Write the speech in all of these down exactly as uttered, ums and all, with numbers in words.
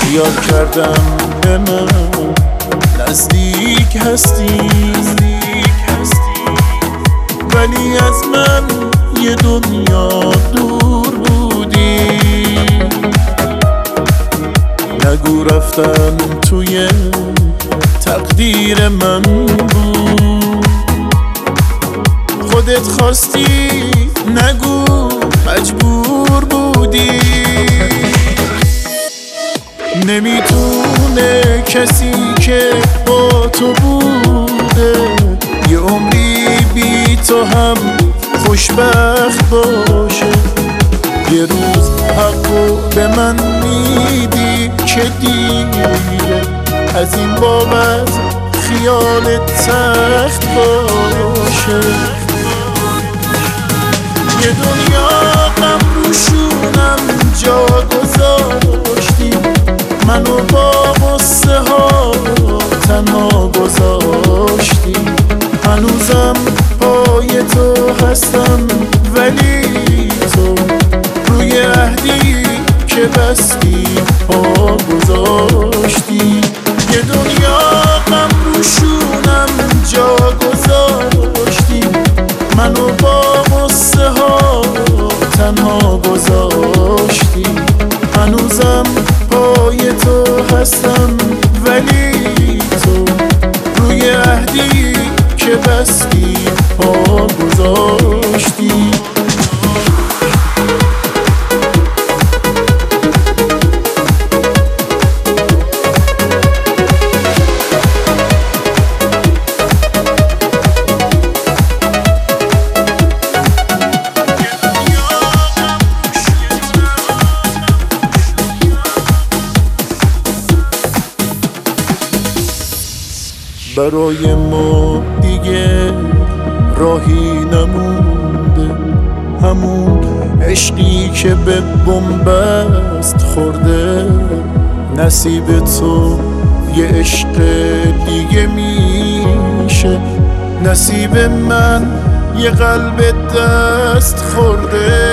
خیال کردم به من نزدیک هستی، ولی از من یه دنیا دور بودی. نگو رفتن توی تقدیر من بود، خودت خواستی، نگو مجبور بودی. نمیتونه کسی که با تو بوده یه عمری بی تو هم خوشبخت باشه. یه روز حقو به من میدی که دیره، از این بابت خیالت سخت باشه. یه دنیا غم روشونم جا گذاشتی، منو با غصه ها تنها گذاشتی. هنوزم پای تو هستم، ولی تو روی عهدی که بستی پا گذاشتی. یه دنیا غم روشونم جا گذاشتی، منو با غصه ها تنها گذاشتی. هنوزم پای تو هستم، ولی تو روی عهدی که بستی پا گذاشتی. برای ما دیگه راهی نمونده، همون عشقی که به بنبست خورده. نصیب تو یه عشق دیگه میشه، نصیب من یه قلب دست خورده.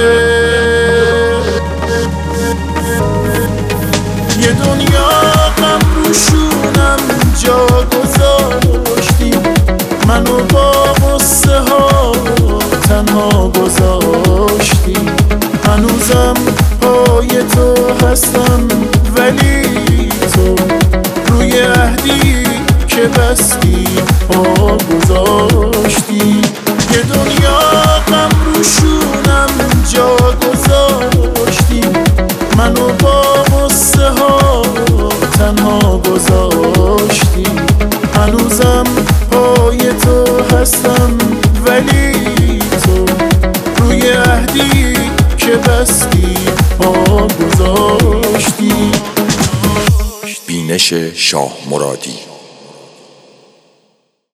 یه دنیا غم روشونم جا گذاشتی، منو با غصه ها تنها گذاشتی. هنوزم پای تو هستم، ولی تو روی عهدی که بستی پا گذاشتی. یه دنیا غم روشونم جا گذاشتی، منو با غصه ها تنها گذاشتی. هنوزم پای تو هستم، ولی تو روی عهدی که بستی پا گذاشتی. بینش شاه مرادی.